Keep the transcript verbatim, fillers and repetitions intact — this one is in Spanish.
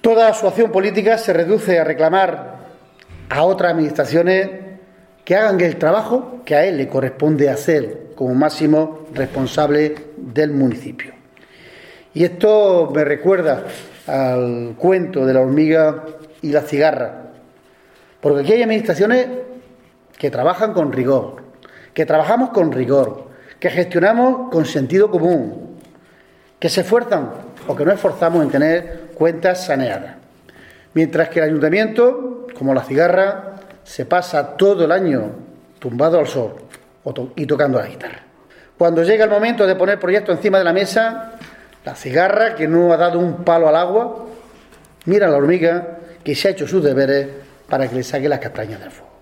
Toda su acción política se reduce a reclamar a otras administraciones que hagan el trabajo que a él le corresponde hacer como máximo responsable del municipio. Y esto me recuerda al cuento de la hormiga y la cigarra, porque aquí hay administraciones que trabajan con rigor, que trabajamos con rigor, que gestionamos con sentido común, que se esfuerzan o que no esforzamos en tener cuentas saneadas. Mientras que el ayuntamiento, como la cigarra, se pasa todo el año tumbado al sol y tocando la guitarra. Cuando llega el momento de poner proyectos encima de la mesa, la cigarra, que no ha dado un palo al agua, mira a la hormiga, que se ha hecho sus deberes para que le saque las castañas del fuego.